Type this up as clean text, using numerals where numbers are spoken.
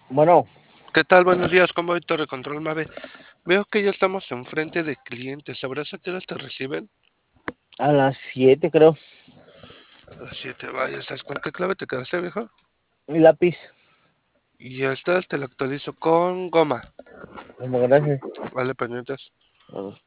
Bueno, ¿Qué tal? Buenos días, ¿cómo voy Torre Control Mave? Veo que ya estamos enfrente de clientes. ¿Sabrás a qué hora te reciben? a las 7 creo. A las 7, vaya, ¿sabes con qué clave te quedaste, viejo? Mi lápiz. Y ya está, te lo actualizo con goma. Como gracias. Vale, pendientes.